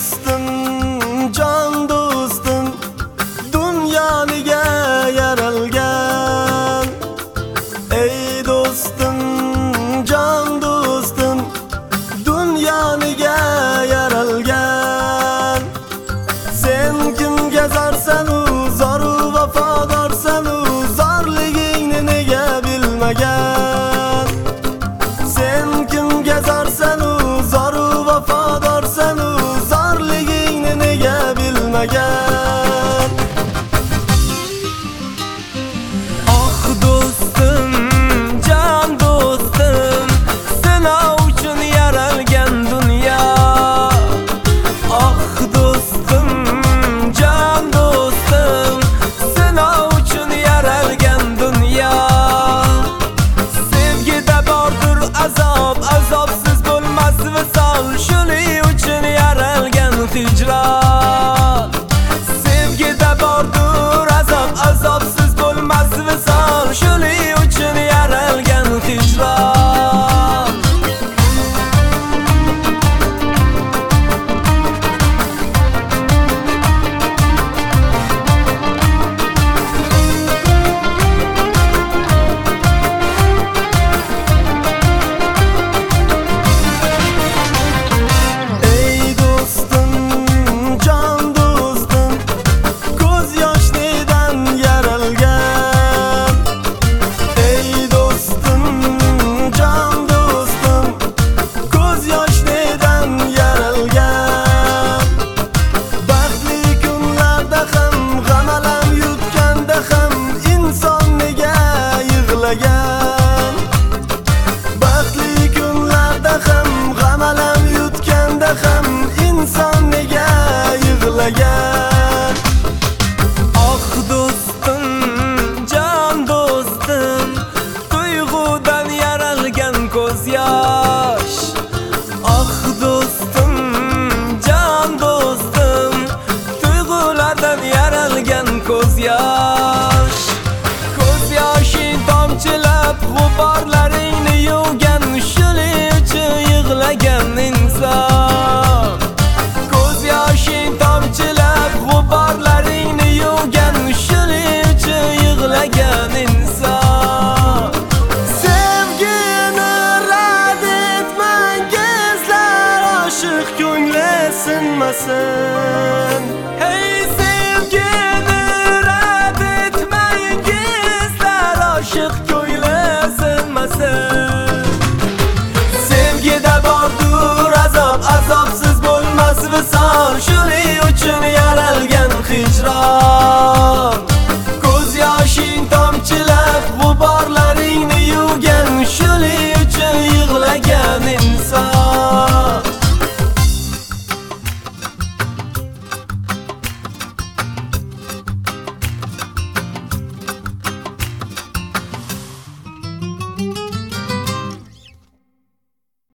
do'stim, jon do'stim, dunyoniga yaralgan. Ey do'stim, jon do'stim, dunyoniga yaralgan. Sen kimga zarsan-u, zoru vafodorsan-u, zorligingni nega bilmagan. Sen kimga zarsan-u, zoru vafodorsan-u, zorligingni nega bilmagan. Oh do'stim, jon do'stim, sinov uchun yaralgan dunyo. Oh do'stim, jon do'stim, sinov uchun yaralgan dunyo. Sevgida bordir azob, azobsiz bo'lmas visol, shuning uchun yaralgan hijron. Sevgida bordir azob, azobsiz bo'lmas visol, shuning uchun yaralgan hijron. Ey do'stim, jon do'stim, ko'z yoshlidan yaralgan. Ey do'stim, jon do'stim, ko'z yoshlidan yaralgan. Baxtli kunlarda ham, g'am alam yutganda ham inson nega yig'lagan. Baxtli kunlarda ham, g'am alam yutganda ham inson nega yig'lagan. Oh do'stim, jon do'stim, tuyg'udan yaralgan ko'z yosh. Oh do'stim, jon do'stim, tuyg'ulardan yaralgan ko'z yosh. Ko'z yoshing tomchilab g'uborlaringni yuvgan, shuning uchun yig'lagan inson. Ko'z yoshing tomchilab g'uborlaringni yuvgan, shuning uchun yig'lagan inson. Sevgini rad etmangizlar, oshiq ko'ngli sinmasin. Hey